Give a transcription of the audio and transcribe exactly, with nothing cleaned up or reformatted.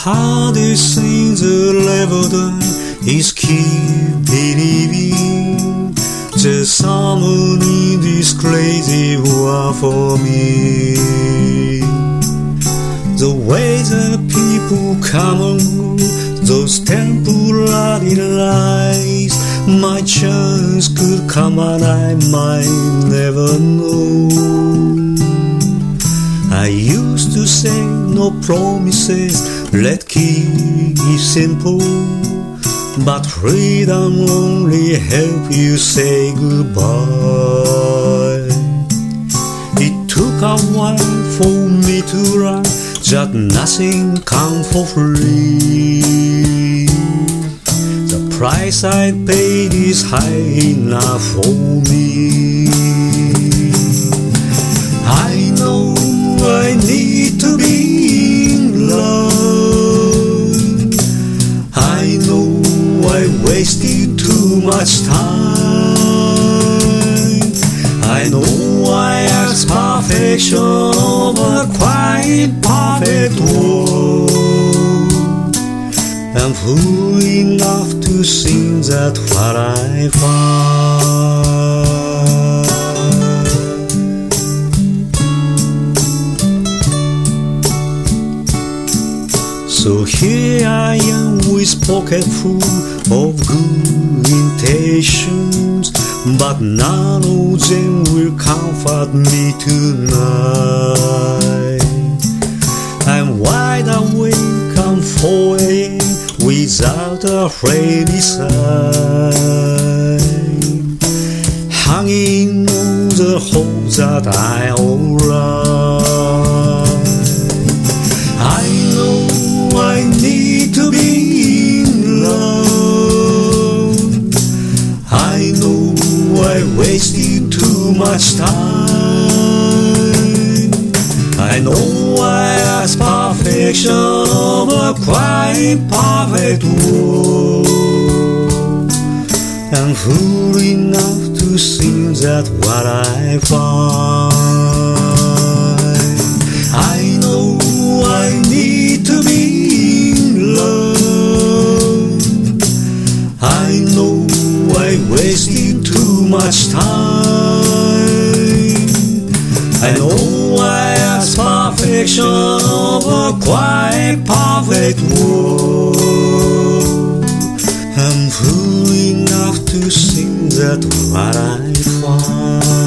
hardest thing I've ever done is keep believing there's someone in this crazy world for me. The way that people come and go, those temporary lies, my chance could come and I might never know. I used to say no promises, let keep it simple, but freedom only help you say goodbye. It took a while for me to learn that nothing comes for free. The price I paid is high enough for me. I know I need to be in love. I know I wasted too much time. I know I asked perfection of a quite perfect world. I'm fool enough to think that what I find. So here I am with pocket full of good intentions, but none of them will comfort me tonight. I'm wide awake and four a m without a friend beside, hanging on the hope that I alright. I know I need to be in love. I know I wasted too much time. I know I asked perfection of a quite perfect world. I'm fool enough to think that what I find. I know I need to be in love. I know I wasted too much time. I know I asked perfection of a quite perfect world. I'm fool enough to think that what I find.